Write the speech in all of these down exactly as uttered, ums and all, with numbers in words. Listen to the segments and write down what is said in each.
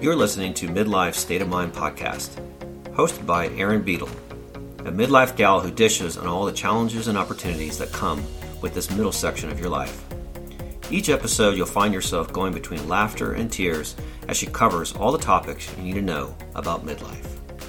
You're listening to Midlife State of Mind podcast, hosted by Erin Beadle, a midlife gal who dishes on all the challenges and opportunities that come with this middle section of your life. Each episode, you'll find yourself going between laughter and tears as she covers all the topics you need to know about midlife.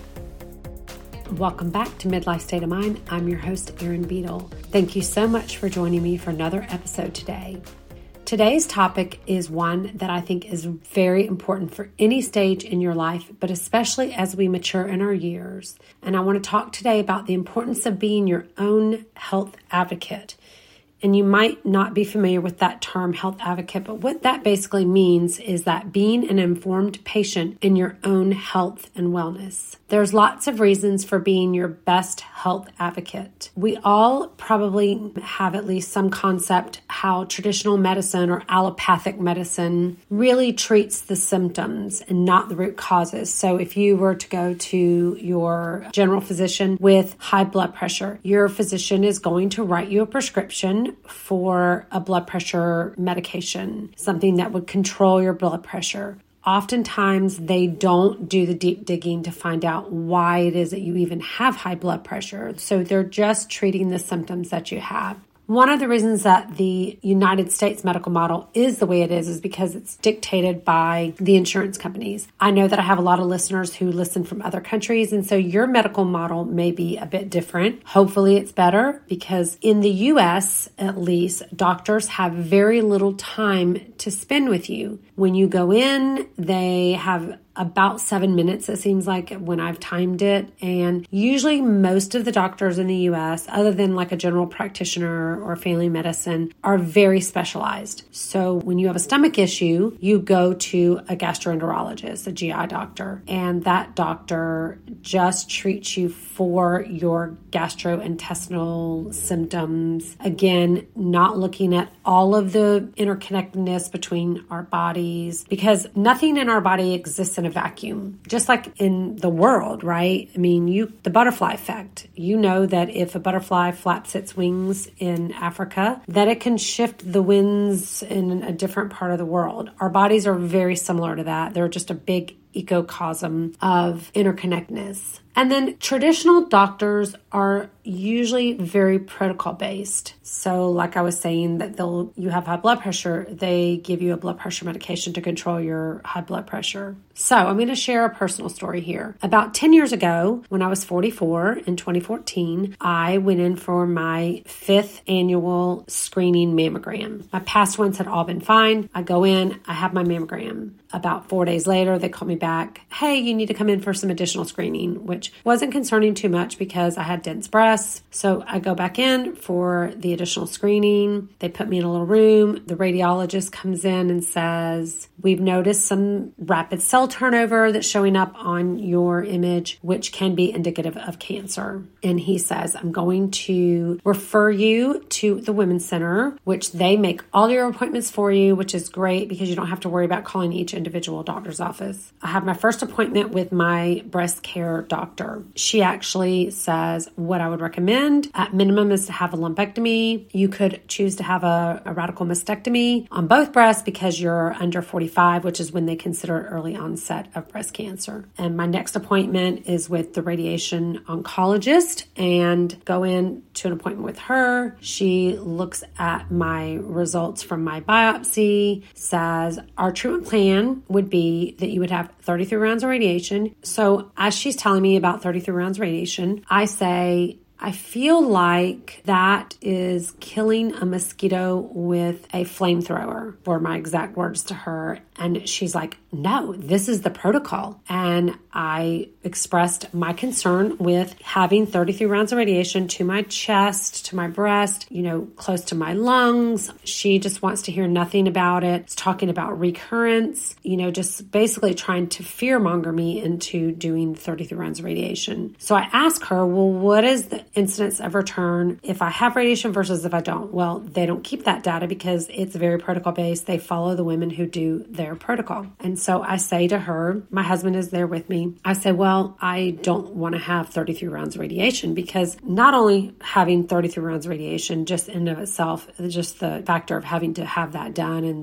Welcome back to Midlife State of Mind. I'm your host, Erin Beadle. Thank you so much for joining me for another episode today. Today's topic is one that I think is very important for any stage in your life, but especially as we mature in our years. And I want to talk today about the importance of being your own health advocate. And you might not be familiar with that term, health advocate, but what that basically means is that being an informed patient in your own health and wellness. There's lots of reasons for being your best health advocate. We all probably have at least some concept how traditional medicine or allopathic medicine really treats the symptoms and not the root causes. So if you were to go to your general physician with high blood pressure, your physician is going to write you a prescription for a blood pressure medication, something that would control your blood pressure. Oftentimes, they don't do the deep digging to find out why it is that you even have high blood pressure. So they're just treating the symptoms that you have. One of the reasons that the United States medical model is the way it is is because it's dictated by the insurance companies. I know that I have a lot of listeners who listen from other countries, and so your medical model may be a bit different. Hopefully it's better because in the U S, at least, doctors have very little time to spend with you. When you go in, they have about seven minutes, it seems like, when I've timed it. And usually most of the doctors in the U S, other than like a general practitioner or family medicine, are very specialized. So when you have a stomach issue, you go to a gastroenterologist, a G I doctor, and that doctor just treats you for your gastrointestinal symptoms. Again, not looking at all of the interconnectedness between our bodies, because nothing in our body exists in a vacuum, just like in the world, right? I mean, you, the butterfly effect, you know that if a butterfly flaps its wings in Africa, that it can shift the winds in a different part of the world. Our bodies are very similar to that. They're just a big ecosystem of interconnectedness. And then traditional doctors are usually very protocol based. So like I was saying, that they'll, you have high blood pressure, they give you a blood pressure medication to control your high blood pressure. So I'm going to share a personal story here. About ten years ago, when I was forty-four in twenty fourteen, I went in for my fifth annual screening mammogram. My past ones had all been fine. I go in, I have my mammogram. About four days later, they call me back. Hey, you need to come in for some additional screening, which wasn't concerning too much because I had dense breasts. So I go back in for the additional screening. They put me in a little room. The radiologist comes in and says, we've noticed some rapid cell turnover that's showing up on your image, which can be indicative of cancer. And he says, I'm going to refer you to the Women's Center, which they make all your appointments for you, which is great because you don't have to worry about calling each individual doctor's office. I have my first appointment with my breast care doctor. She actually says what I would recommend at minimum is to have a lumpectomy. You could choose to have a, a radical mastectomy on both breasts because you're under forty-five, which is when they consider early onset of breast cancer. And my next appointment is with the radiation oncologist and go in to an appointment with her. She looks at my results from my biopsy, says our treatment plan would be that you would have thirty-three rounds of radiation. So as she's telling me about thirty-three rounds of radiation, I say, I feel like that is killing a mosquito with a flamethrower, were my exact words to her. And she's like, no, this is the protocol. And I expressed my concern with having thirty-three rounds of radiation to my chest, to my breast, you know, close to my lungs. She just wants to hear nothing about it. It's talking about recurrence, you know, just basically trying to fearmonger me into doing thirty-three rounds of radiation. So I asked her, well, what is the incidence of return if I have radiation versus if I don't? Well, they don't keep that data because it's very protocol based. They follow the women who do their protocol. And so I say to her, my husband is there with me. I say, well, I don't want to have thirty-three rounds of radiation because not only having thirty-three rounds of radiation just in and of itself, just the factor of having to have that done and the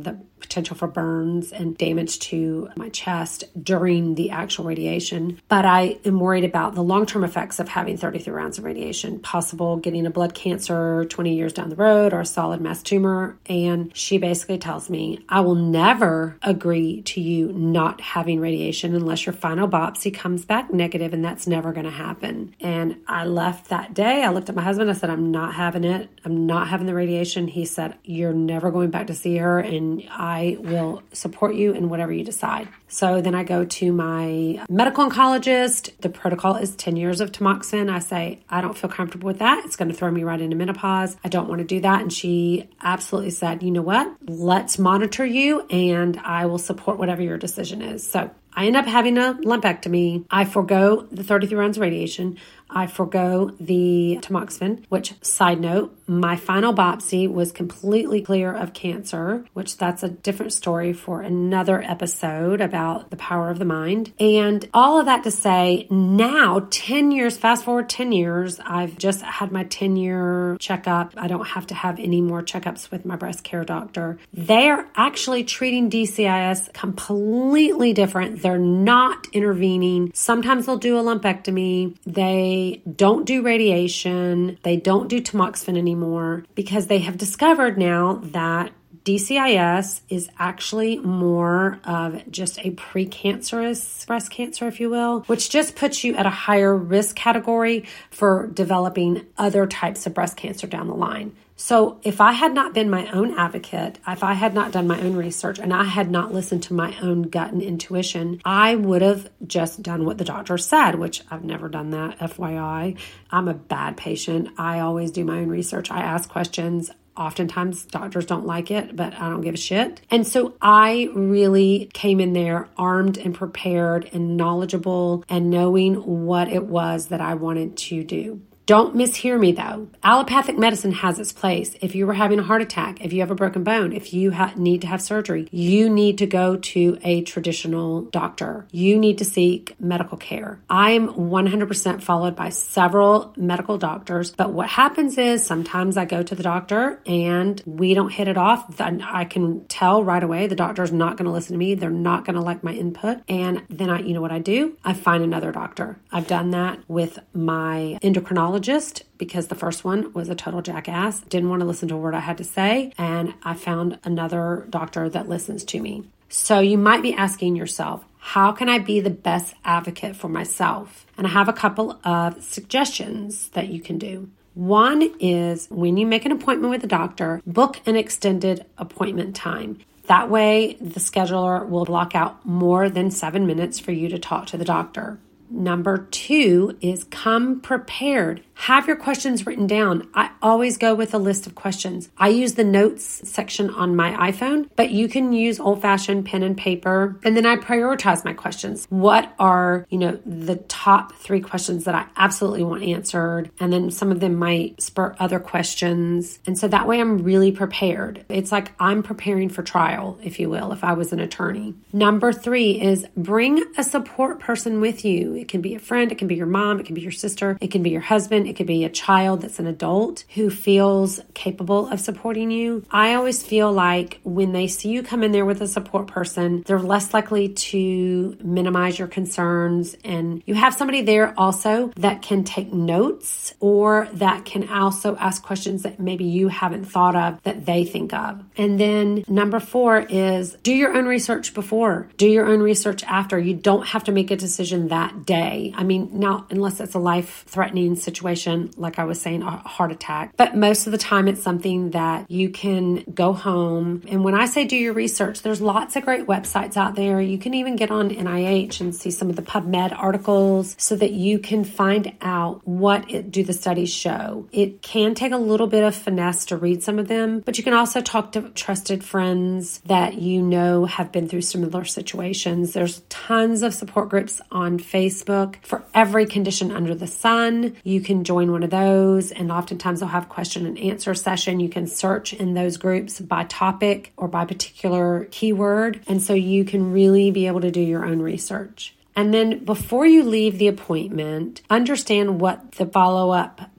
potential for burns and damage to my chest during the actual radiation. But I am worried about the long-term effects of having thirty-three rounds of radiation, possible getting a blood cancer twenty years down the road or a solid mass tumor. And she basically tells me, I will never agree to you not having radiation unless your final biopsy comes back negative, and that's never going to happen. And I left that day. I looked at my husband. I said, I'm not having it. I'm not having the radiation. He said, you're never going back to see her, and I will support you in whatever you decide. So then I go to my medical oncologist. The protocol is ten years of tamoxifen. I say, I don't feel comfortable with that. It's going to throw me right into menopause. I don't want to do that. And she absolutely said, you know what? Let's monitor you, and I will support whatever your decision is. So I end up having a lumpectomy. I forego the thirty-three rounds of radiation. I forego the tamoxifen, which, side note, my final biopsy was completely clear of cancer, which that's a different story for another episode about the power of the mind. And all of that to say, now, ten years, fast forward ten years, I've just had my ten-year checkup. I don't have to have any more checkups with my breast care doctor. They are actually treating D C I S completely different. They're not intervening. Sometimes they'll do a lumpectomy. They don't do radiation. They don't do tamoxifen anymore because they have discovered now that D C I S is actually more of just a precancerous breast cancer, if you will, which just puts you at a higher risk category for developing other types of breast cancer down the line. So if I had not been my own advocate, if I had not done my own research, and I had not listened to my own gut and intuition, I would have just done what the doctor said, which I've never done that, F Y I. I'm a bad patient. I always do my own research. I ask questions. Oftentimes doctors don't like it, but I don't give a shit. And so I really came in there armed and prepared and knowledgeable and knowing what it was that I wanted to do. Don't mishear me though. Allopathic medicine has its place. If you were having a heart attack, if you have a broken bone, if you ha- need to have surgery, you need to go to a traditional doctor. You need to seek medical care. I'm one hundred percent followed by several medical doctors, but what happens is sometimes I go to the doctor and we don't hit it off. I can tell right away the doctor's not going to listen to me. They're not going to like my input. And then I, you know what I do? I find another doctor. I've done that with my endocrinologist because the first one was a total jackass, didn't want to listen to a word I had to say, and I found another doctor that listens to me. So you might be asking yourself, how can I be the best advocate for myself? And I have a couple of suggestions that you can do. One is when you make an appointment with a doctor, book an extended appointment time. That way, the scheduler will block out more than seven minutes for you to talk to the doctor. Number two is come prepared. Have your questions written down. I always go with a list of questions. I use the notes section on my iPhone, but you can use old-fashioned pen and paper. And then I prioritize my questions. What are, you know, the top three questions that I absolutely want answered? And then some of them might spur other questions. And so that way I'm really prepared. It's like I'm preparing for trial, if you will, if I was an attorney. Number three is bring a support person with you. It can be a friend, it can be your mom, it can be your sister, it can be your husband, it could be a child that's an adult who feels capable of supporting you. I always feel like when they see you come in there with a support person, they're less likely to minimize your concerns, and you have somebody there also that can take notes or that can also ask questions that maybe you haven't thought of that they think of. And then number four is do your own research before, do your own research after. You don't have to make a decision that day. I mean, now, unless it's a life-threatening situation, like I was saying, a heart attack. But most of the time, it's something that you can go home. And when I say do your research, there's lots of great websites out there. You can even get on N I H and see some of the PubMed articles so that you can find out what it, do the studies show. It can take a little bit of finesse to read some of them, but you can also talk to trusted friends that you know have been through similar situations. There's tons of support groups on Facebook for every condition under the sun. You can join one of those, and oftentimes they'll have question and answer session. You can search in those groups by topic or by particular keyword, and so you can really be able to do your own research. And then before you leave the appointment, understand what the follow-up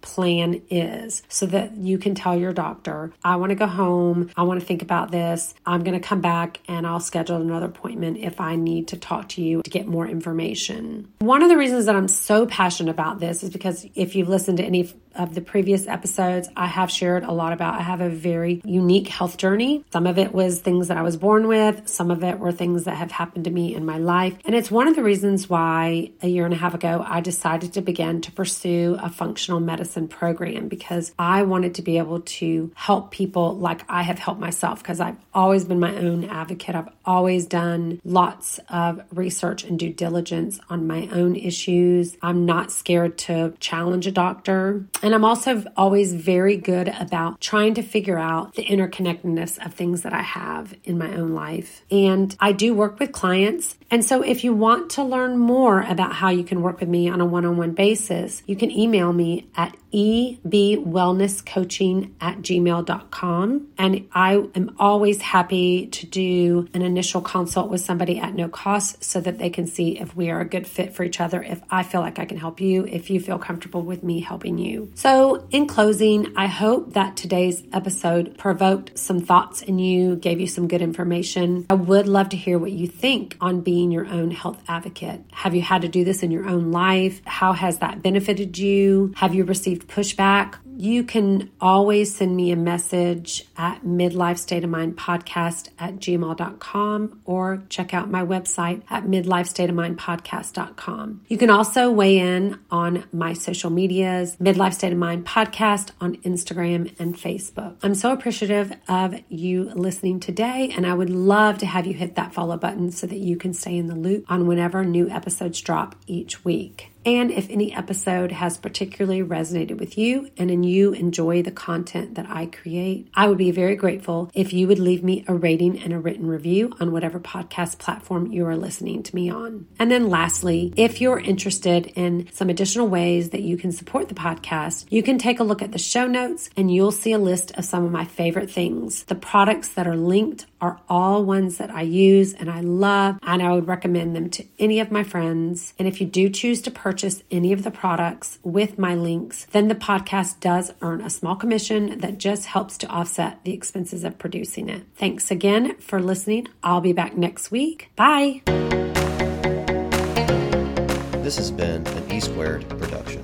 plan is so that you can tell your doctor, I want to go home. I want to think about this. I'm going to come back and I'll schedule another appointment if I need to talk to you to get more information. One of the reasons that I'm so passionate about this is because if you've listened to any of the previous episodes, I have shared a lot about I have a very unique health journey. Some of it was things that I was born with. Some of it were things that have happened to me in my life. And it's one of the reasons why a year and a half ago, I decided to begin to pursue a functional medicine program, because I wanted to be able to help people like I have helped myself, because I've always been my own advocate. I've always done lots of research and due diligence on my own issues. I'm not scared to challenge a doctor. And I'm also always very good about trying to figure out the interconnectedness of things that I have in my own life. And I do work with clients. And so if you want to learn more about how you can work with me on a one-on-one basis, you can email me at e b wellness coaching at gmail dot com. And I am always happy to do an initial consult with somebody at no cost so that they can see if we are a good fit for each other, if I feel like I can help you, if you feel comfortable with me helping you. So in closing, I hope that today's episode provoked some thoughts in you, gave you some good information. I would love to hear what you think on being your own health advocate. Have you had to do this in your own life? How has that benefited you? Have you received pushback? You can always send me a message at midlife state of mind podcast at gmail dot com or check out my website at midlife state of mind podcast dot com. You can also weigh in on my social medias, Midlife State of Mind Podcast on Instagram and Facebook. I'm so appreciative of you listening today, and I would love to have you hit that follow button so that you can stay in the loop on whenever new episodes drop each week. And if any episode has particularly resonated with you and then you enjoy the content that I create, I would be very grateful if you would leave me a rating and a written review on whatever podcast platform you are listening to me on. And then lastly, if you're interested in some additional ways that you can support the podcast, you can take a look at the show notes and you'll see a list of some of my favorite things. The products that are linked are all ones that I use and I love, and I would recommend them to any of my friends. And if you do choose to purchase any of the products with my links, then the podcast does earn a small commission that just helps to offset the expenses of producing it. Thanks again for listening. I'll be back next week. Bye. This has been an E Squared production.